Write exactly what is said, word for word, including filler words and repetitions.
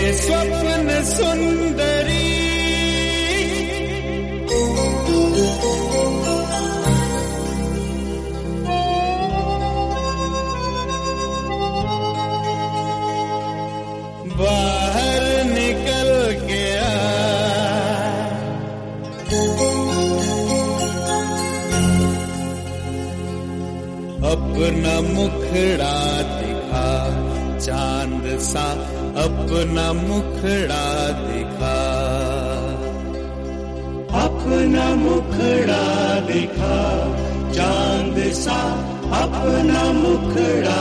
स्वप्न सुंदरी बाहर निकल गया अपना मुखड़ा दिखा चांद सा अपना मुखड़ा दिखा अपना मुखड़ा दिखा चांद सा अपना मुखड़ा